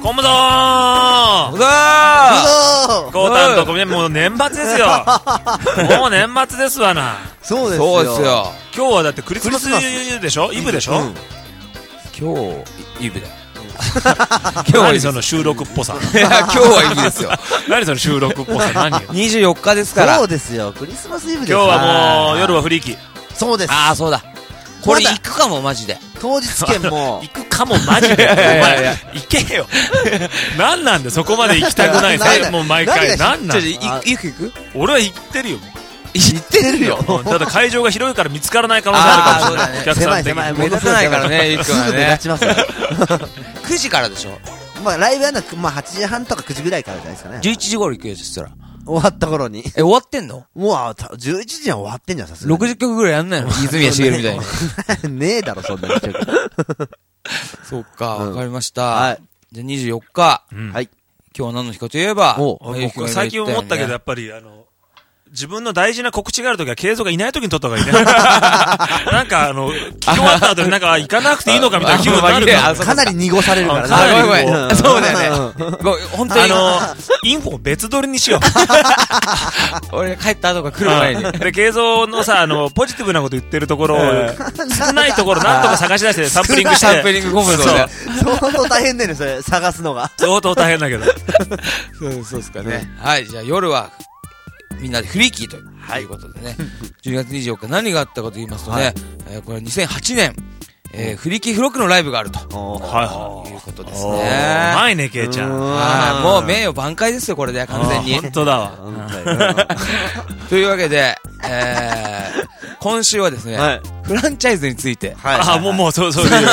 コムゾーうわコータンとコミもう年末ですよ。もう年末ですわな。 そうですよ。 そうですよ。 今日はだってクリスマスでしょ、イブでしょ、 今日イブだよ。 今日はその収録っぽさ。 いや、今日はイブですよ。 何その収録っぽさ、何よ。 24日ですから。 そうですよ。クリスマスイブです。 今日はもう夜はフリーキ。 そうです。 ああ、そうだ。これ行くかも、マジで。 当日券も。 行くかも、マジで。お前、行けよ。なんなんでそこまで行きたくないさ、もう毎回。なんなん行く俺は行ってるよ。 行ってるよ。 ただ会場が広いから見つからない可能性あるかもしれない。お客さん的に。 目立たないからね、 すぐ目立ちますよ。 9時からでしょ。 まあライブやるのは8時半とか9時ぐらいからじゃないですかね。 11時頃行くよ、そしたら。 終わった頃に。 終わってんの？ もう11時には終わってんじゃん、さすがに。 60曲ぐらいやんないの？泉谷しげるみたいに。 ねえだろ、そんなに。 そっか、わかりました。 はい。 じゃあ24日。 はい。 今日は何の日かといえば、 僕最近思ったけど、やっぱり自分の大事な告知があるときは、慶三がいないときに撮った方がいいね。なんか聞き終わった後になんか行かなくていいのかみたいな気分になるから。 かなり濁されるからね。 ごめん。そうだよね。本当に。 インフォ別撮りにしよう。 俺帰った後が来る前に。 で、慶三のさ、ポジティブなこと言ってるところを、少ないところなんとか探し出してサンプリングして。 サンプリング込むのね。 相当大変だよね、それ、探すのが。 相当大変だけど。 そうですかね。はい、じゃあ夜は、みんなでフリーキーということでね、12月24日何があったかと言いますとね、これ2008年、フリーキーフロックのライブがあると、いうことですね。 うまいね、ケイちゃん。 もう名誉挽回ですよ、これで、完全に。 本当だわ。 というわけで、今週はですね、フランチャイズについて。 もう、そういう。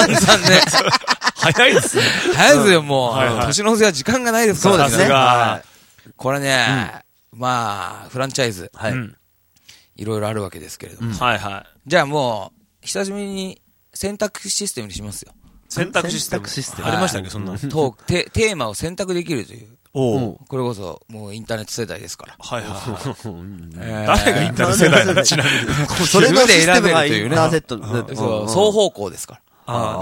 早いですね。 早いですよ、もう。年の瀬は時間がないですから。 そうですね。 これね、まあ、フランチャイズ。いろいろあるわけですけれども。じゃあもう、久しぶりに選択システムにしますよ。 選択システムありましたっけ、そんな。 テーマを選択できるという。これこそ、もうインターネット世代ですから。 誰がインターネット世代なのちなみに。 それのシステムがインターネット。 双方向ですから。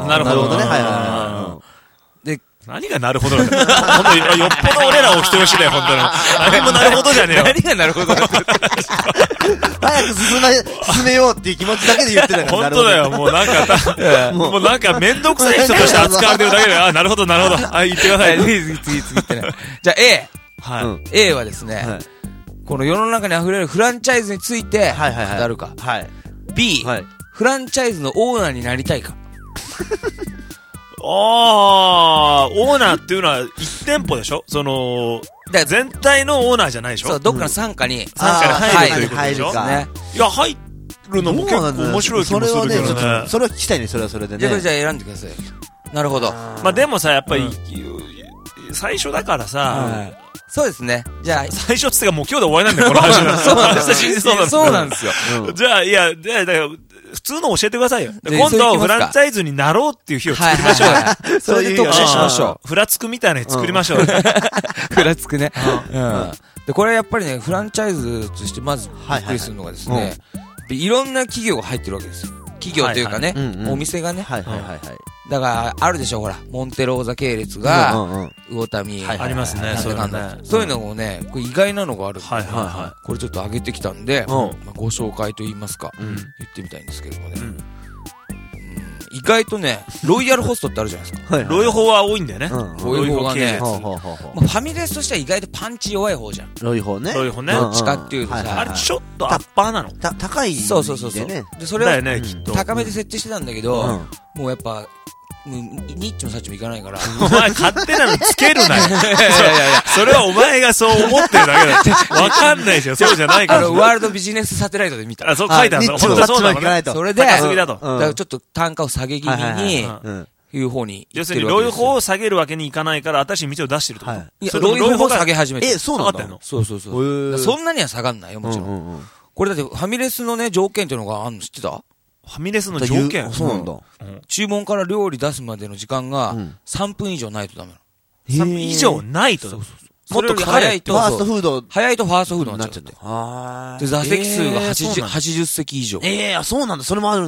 なるほどね。 で、 何がなるほどなんだよ。本当に、よっぽど俺らを否定しない、本当に。何もなるほどじゃねえよ。 何がなるほどだって。 早く進めようっていう気持ちだけで言ってたから。 本当だよ、もうなんかめんどくさい人として扱われてるだけで、なるほど、なるほど。言ってください。 次ってね。じゃあ A。A はですね、この世の中に溢れるフランチャイズについて語るか。B。フランチャイズのオーナーになりたいか。 オーナーっていうのは1店舗でしょ？全体のオーナーじゃないでしょ？ そう、どっかの傘下に入るということでしょ？いや、入るのも結構面白い気もするけどね。 それは聞きたいね、それはそれでね。 じゃあ選んでください。なるほど。 まあでもさ、やっぱり、最初だからさ、 そうですね。じゃあ、 最初っつってかもう今日で終わりなんだよ、この話。 そうなんですよ。 じゃあ、いや、普通の教えてくださいよ。今度、フランチャイズになろうっていう日を作りましょう。 それで特集しましょう。フラつくみたいな日作りましょう。 フラつくね。で、これやっぱりね、フランチャイズとしてまずびっくりするのがですね、いろんな企業が入ってるわけですよ。企業というかね、お店がね。だから、あるでしょ、ほら、モンテローザ系列が、魚民。 ありますね、 そういうのもね、これ意外なのがあるんで、これちょっと上げてきたんで、ご紹介と言いますか、言ってみたいんですけどもね。意外とね、ロイヤルホストってあるじゃないですか。 ロイホは多いんだよね。 ロイホがね、ファミレスとしては意外とパンチ弱い方じゃん。 ロイホね。 ロイホね。 どっちかっていうとさ、 あれちょっとアッパーなの。 高い。 そう。 で、 それを高めでで設定してたんだけど、もうやっぱ、ニッチもサッチもいかないから。 お前勝手なのつけるなよ。それはお前がそう思ってるだけだって。わかんないですよ。そうじゃないから。 ワールドビジネスサテライトで見た。 そう書いてあるの。本当そうだね。 それで、 高すぎだと。 だからちょっと単価を下げ気味に、いう方に。 要するに、ロイホを下げるわけにいかないから、私に店を出してるってこと。 いや、ロイホを下げ始めて。 そうなんだの？ そう。そんなには下がんないよ、もちろん。これだってファミレスのね、条件っていうのがあるの知ってた？ ファミレスの条件？ そうなんだ。 注文から料理出すまでの時間が3分以上ないとダメなの。3分以上ないと？ もっと早いと、 ファーストフード。 早いとファーストフードになっちゃって。で、座席数が80席以上。 そうなんだ。それもあるんだ。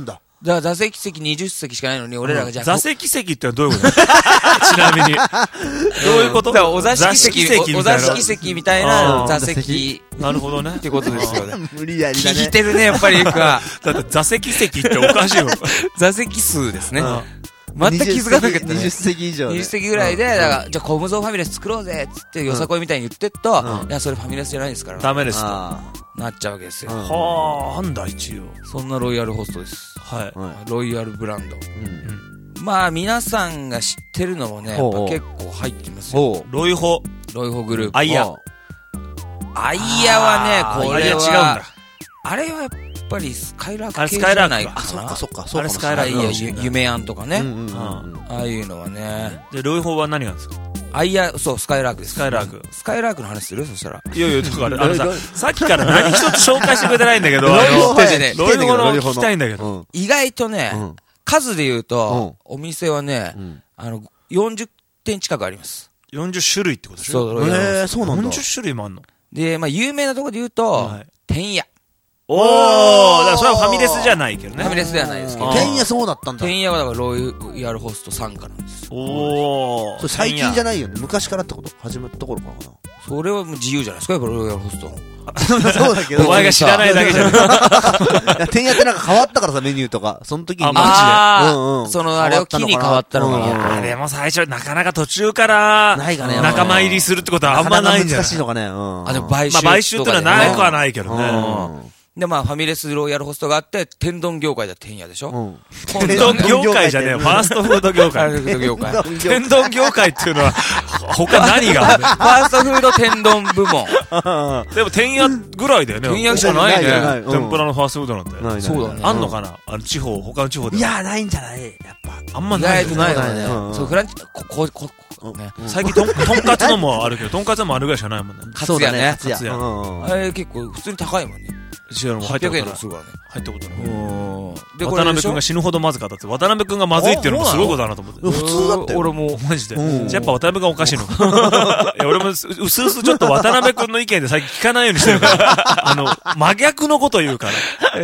だから座席20席しかないのに、俺らがじゃあ。 座席席ってどういうことちなみに。どういうことお座敷席みたいな座席。 なるほどね。 ってことですよね。 無理やりだね。 聞いてるね、やっぱり。だって座席席っておかしいよ。 座席数ですね。全く気づかなかったね。 20席以上。 20席ぐらいで、だから、じゃあコムゾーファミレス作ろうぜっつって、よさこいみたいに言ってっと、いや、それファミレスじゃないですから。 ダメですと。 なっちゃうわけですよ。 はあ、なんだ一応。 そんなロイヤルホストです。 はい。 ロイヤルブランド。まあ、皆さんが知ってるのもね、やっぱ結構入ってますよ。 ロイホグループ。 アイヤはね、これは。 違うんだ。 あれはやっぱりスカイラーク系じゃないかな。 そっか。 あれスカイラーク。夢庵とかね。ああいうのはね。 で、ロイホは何なんですか？ そう、スカイラークです。 スカイラーク。 スカイラークの話する？そしたら。 いや、だからさっきから何一つ紹介してくれてないんだけど、ロイホの聞きたいんだけど。 意外とね、数で言うと、お店はね、40店近くあります。 40種類ってことでしょ？ そうなんだ。 40種類もあんの？ で、まあ、有名なところで言うと、天屋。 だからそれはファミレスじゃないけどね。 ファミレスではないですけど。 天屋そうだったんだ。 天屋はだからロイヤルホスト参加なんです。 それ最近じゃないよね。昔からってこと？始めたところかな。 それはもう自由じゃないですか、ロイヤルホスト。 そうだけど。 お前が知らないだけじゃん。 天屋ってなんか変わったからさ、メニューとか。その時に。 マジで。そのあれを機に変わったのか。 でも最初なかなか途中から仲間入りするってことはあんまないんじゃない？ 難しいのかね。 でも買収。 まあ買収ってのはなくはないけどね。 で、まあ、ファミレスロイヤルホストがあって、天丼業界だ天屋でしょ？ 天丼業界じゃねえ、ファーストフード業界。天丼業界っていうのは、他何があるの？ ファーストフード天丼部門。 でも天屋ぐらいだよね。 天屋しかないね。 天ぷらのファーストフードなんて。 そうだね。 あんのかな？他の地方で。 いや、ないんじゃない？やっぱ。 あんまない。 意外とないよね。そう、フランチ、 最近とんかつのもあるけど、とんかつもあるぐらいしかないもんね。 カツヤね。 カツヤ。 あれ結構普通に高いもんね。800円とかするからね。 入ったことない。で、渡辺くんが死ぬほどまずかったって。渡辺くんがまずいっていうのもすごいことだなと思って。 普通だって。 俺も。 マジで。じゃあやっぱ渡辺くんがおかしいの。いや、俺もうすうすちょっと渡辺くんの意見で最近聞かないようにしてるから。真逆のこと言うから。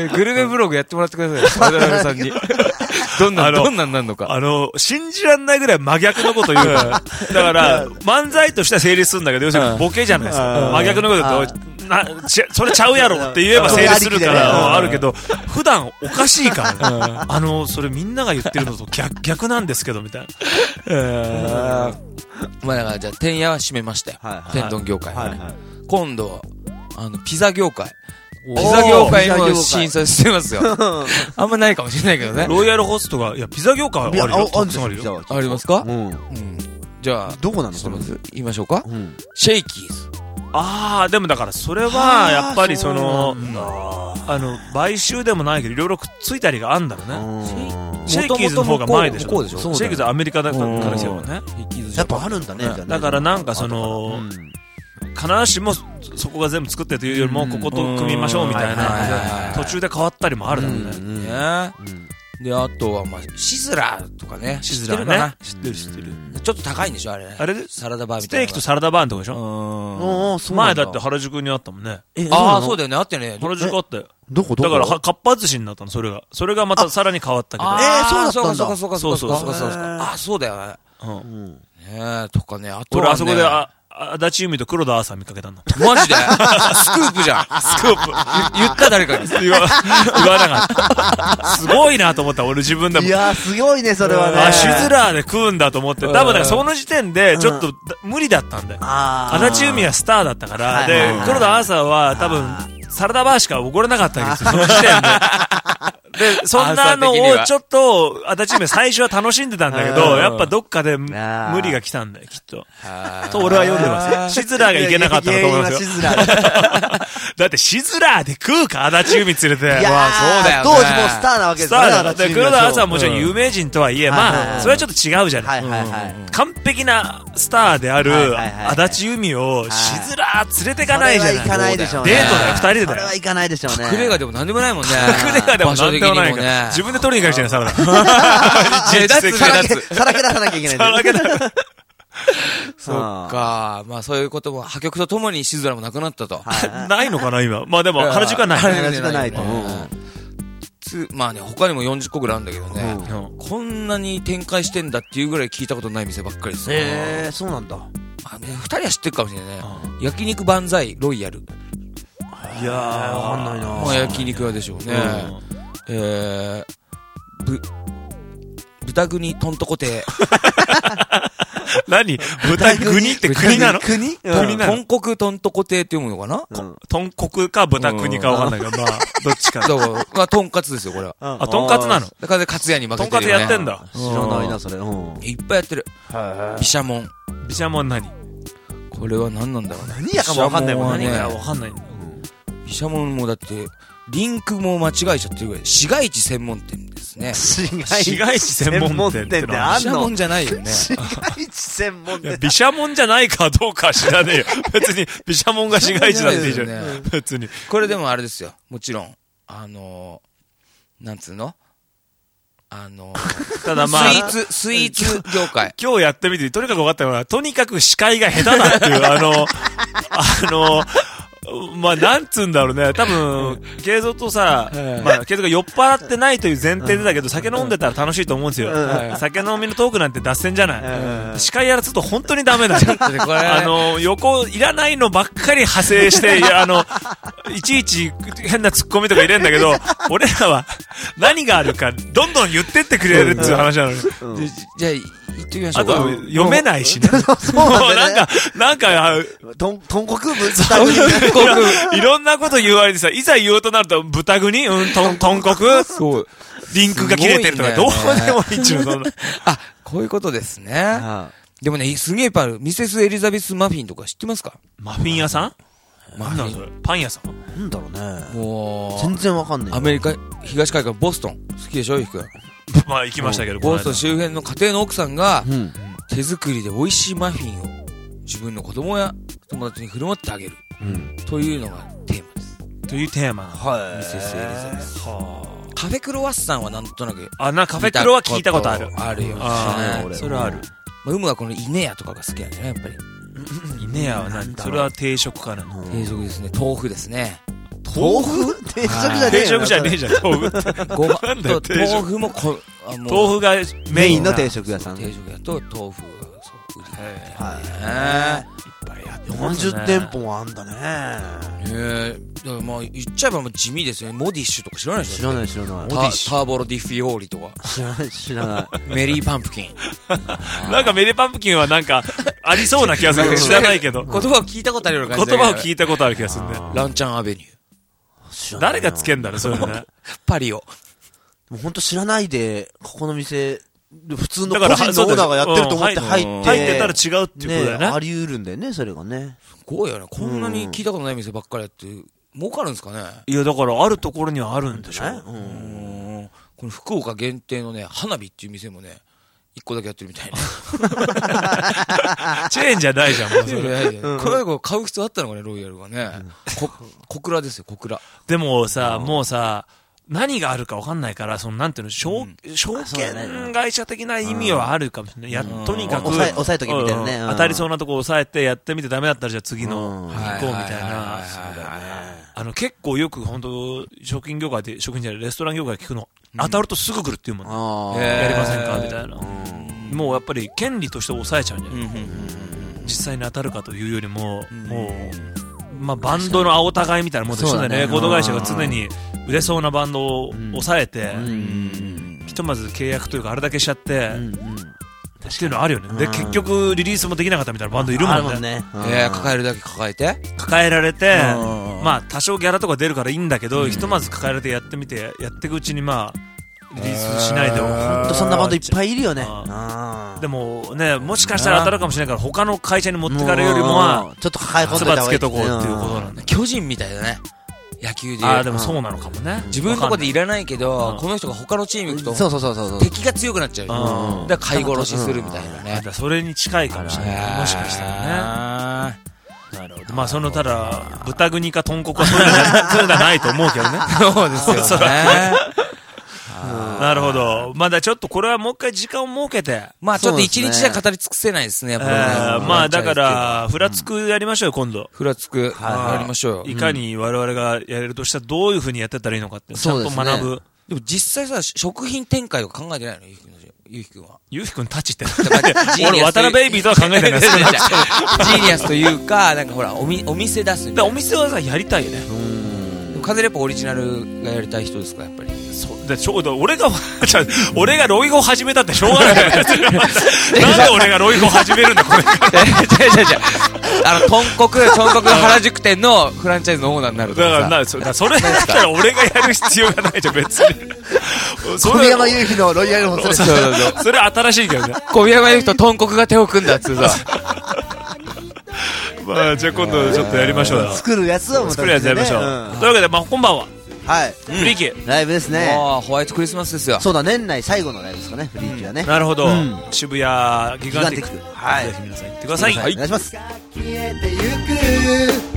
グルメブログやってもらってください。渡辺さんに。どんなんなんのか。 信じらんないぐらい真逆のこと言うから。だから、漫才としては成立するんだけど、要するにボケじゃないですか。真逆のこと言うと、それちゃうやろって言えば成立するからあるけど、普段おかしいからね。それみんなが言ってるのと逆なんですけど、みたいな。 まあだからじゃあ、天屋は閉めましたよ。天丼業界はね。今度は、ピザ業界。ピザ業界も審査してますよ。あんまないかもしれないけどね。 ロイヤルホストが、いや、ピザ業界あるよ。 ありますか？じゃあ、 どこなの？ 言いましょうか。シェイキーズ。 でもだからそれは、やっぱり買収でもないけど、いろいろくっついたりがあんだろうね。シェイキーズの方が前でしょ。シェイキーズはアメリカだからですよね。 やっぱあるんだね。 だからなんか必ずしもそこが全部作ってるというよりも、ここと組みましょうみたいな、途中で変わったりもあるだろうね。 で、あとは、まあ、シズラーとかね。 シズラーね。知ってる。 ちょっと高いんでしょあれ。 あれでサラダバーみたいな。 ステーキとサラダバーのとこでしょ前だって原宿にあったもんね。 そうだよね。あってね。 原宿あったよ。 どこだから、かっぱ寿司になったの、それが。それがまたさらに変わったけど。 そうだったんだ。そうだよね。とかね、あとは。 俺、あそこで、足立由美と黒田アーサー見かけたの。 マジでスクープじゃん。 スクープ。 言った誰かに。 言わなかった。すごいなと思った、俺自分でも。 いやー、すごいね、それはね。 シズラーで食うんだと思って。多分ね、その時点で、ちょっと無理だったんだよ。足立由美はスターだったから、で、黒田アーサーは多分、サラダバーしか怒れなかったわけですよ、その時点で。で、そんなのをちょっと、足立由美最初は楽しんでたんだけど、やっぱどっかで無理が来たんだよ、きっと。と俺は読んでます。シズラーがいけなかったのと思いますよ。だってシズラーで食うか、足立由美連れて。 いやそうだよ。当時もうスターなわけですからね。 で、黒田アーサーはもちろん有名人とはいえ、まあ、それはちょっと違うじゃない。完璧なスターである足立由美をシズラー連れてかないじゃない。 それは行かないでしょうね。 デートだよ、二人でだよ。 それは行かないでしょうね。 隠れ家でも何でもないもんね。 隠れ家でも何でもないから。自分で取りに行かなきゃいけない、サウナ。 さらけ出さなきゃいけない。 さらけ出さなきゃ。 そっか。まあそういうことも、破局とともにシズラもなくなったと。 ないのかな、今。まあでも、原宿はない。 原宿はないと。 まあね、他にも40個ぐらいあるんだけどね、こんなに展開してんだっていうぐらい聞いたことない店ばっかりですね。 そうなんだ。 2人は知ってるかもしれないね。焼肉万歳ロイヤル。 いやー、わかんないな。 まあ焼肉屋でしょうね。豚国とんとこ亭。 何豚国って国なの？ 国豚国とんとこ亭って読むのかな？ 豚国か豚国かわかんないけど、まあ、どっちか。 まあ、とんかつですよ、これは。 あ、とんかつなの？ だからかつやに負けてるよね。 とんかつやってんだ。 知らないな、それ。 いっぱいやってる。毘沙門。 毘沙門何？ これは何なんだろうね。 何やかもわかんないもん。 何かわかんない。 毘沙門もだって、リンクも間違えちゃってるぐらい、市街地専門店ですね。 市街地専門店ってあんの？ 毘沙門じゃないよね。 市街地専門店。 毘沙門じゃないかどうか知らねえよ。別に、毘沙門が市街地だっていいじゃん。別に。 これでもあれですよ。もちろん。なんつうの？ただまあ、スイーツ業界。 今日やってみて、とにかく分かったのは、とにかく司会が下手だっていう、まあ、なんつうんだろうね。多分、慶三とさ、まあ、慶三が酔っ払ってないという前提でだけど、酒飲んでたら楽しいと思うんですよ。酒飲みのトークなんて脱線じゃない。司会やらすと本当にダメだよ。横、いらないのばっかり派生して、いちいち変なツッコミとか入れんだけど、俺らは何があるか、どんどん言ってってくれるっていう話なのに。 じゃあ、言ってみましょうか。 あと、読めないしね。なんか、 豚国いろんなこと言われてさ、いざ言おうとなると、豚国豚国そう。リンクが切れてるとか、どうでもいいっちゅうの。 あ、こういうことですね。でもね、すげえいっぱいある。ミセスエリザベスマフィンとか知ってますか？ マフィン屋さん？なんだそれ？パン屋さん？ なんだろうね。 もう、 全然わかんない。 アメリカ、東海岸ボストン。好きでしょ、ゆうきくん。 まあ行きましたけど、 ボストン周辺の家庭の奥さんが、手作りで美味しいマフィンを自分の子供や友達に振る舞ってあげる。というのがテーマです。 というテーマ。 はい。ミセスエリザベス。カフェクロワッサンはなんとなく。 カフェクロは聞いたことある。 あるよ。 それはある。 有無はこのイネヤとかが好きなんだよね、やっぱり。 イネヤは何？それは定食からの。 定食ですね。豆腐ですね。 豆腐？定食じゃねえ。 定食じゃねえじゃん、豆腐って。 ご飯と豆腐も豆腐がメインの定食屋さん。 定食屋と豆腐がそう売り。 はい。40店舗もあんだね。 だからまあ言っちゃえば地味ですよね。モディッシュとか知らないでしょ？ 知らない。 ターボロディフィオーリとか。 知らない。 メリーパンプキン。 なんかメリーパンプキンはなんかありそうな気がするけど知らないけど。 言葉を聞いたことあるような感じ。 言葉を聞いたことある気がするね。 ランチャンアベニュー。 誰がつけんだろ、そういうのね。 パリオ。 もうほんと知らないで、ここの店、普通の個人のオーナーがやってると思って入ってたら違うっていうことだよね。 あり得るんだよね、それがね。 すごいよね。こんなに聞いたことない店ばっかりやって、儲かるんですかね？ いや、だからあるところにはあるんでしょ。 この福岡限定のね、花火っていう店もね、一個だけやってるみたいな。 チェーンじゃないじゃん、もうそれ。 これ買う必要あったのかね、ロイヤルがね。小倉ですよ、小倉。 でもさ、もうさ、何があるか分かんないから、なんていうの、証券会社的な意味はあるかもしれない。とにかく、 抑えとけみたいなね。 当たりそうなとこ抑えてやってみてダメだったらじゃあ次の行こうみたいな。結構よく本当食品業界で、食品じゃない、レストラン業界で聞くの。当たるとすぐ来るっていうもんね。やりませんかみたいな。もうやっぱり権利として抑えちゃうんじゃない？実際に当たるかというよりも、もう、まあバンドの青互いみたいなもんでしょ。レコード会社が常に売れそうなバンドを抑えて、ひとまず契約というかあれだけしちゃって、っていうのあるよね。で、結局リリースもできなかったみたいなバンドいるもんね。 抱えるだけ抱えて抱えられて、まあ多少ギャラとか出るからいいんだけど、ひとまず抱えられてやってみて、やっていくうちにまあ、リリースしないでほんとそんなバンドいっぱいいるよね。 でもね、もしかしたら当たるかもしれないから他の会社に持ってかれるよりもはちょっと抱え込んでつばつけとこうっていうことなんだ。 巨人みたいだね、野球で。 でもそうなのかもね。 自分のとこでいらないけど、この人が他のチーム行くと敵が強くなっちゃう。だから飼い殺しするみたいなね。 それに近いかもしれない。もしかしたらね。なるほど。まあただ豚国か豚骨はそうじゃないと思うけどね。 そうですよね。 なるほど。まだちょっとこれはもう一回時間を設けて。 まあちょっと一日じゃ語り尽くせないですね、やっぱり。 まあだから、フラつくやりましょうよ、今度。 フラつく。やりましょうよ。 いかに我々がやれるとしたらどういう風にやってったらいいのかって、ちゃんと学ぶ。 でも実際さ、食品展開とか考えてないのゆうきくんは。 ゆうきくんタッチって。 俺、 渡辺ベイビーとは考えてない。 ジーニアスというか、なんかほら、お店出すみたいな。 お店はさ、やりたいよね。 カズレポオリジナルがやりたい人ですか、やっぱり。 そうでちょうど俺がロイホ始めたってしょうがないなんで俺がロイホ始めるんだこれ豚骨原宿店のフランチャイズのオーナーになるとかだからそれだったら俺がやる必要がないじゃん別に小宮山雄飛のロイヤルホストですそれ新しいけどね小宮山雄飛と豚骨が手を組んだっつうさまあじゃあ今度ちょっとやりましょう作るやつを作るやつやりましょうというわけでまあ今晩ははい。 フリーキー。 ライブですね。 ホワイトクリスマスですよ。 そうだ、年内最後のライブですかね、フリーキーはね。 なるほど。渋谷ギガンティック。 はい。 ぜひ皆さん行ってください。 お願いします。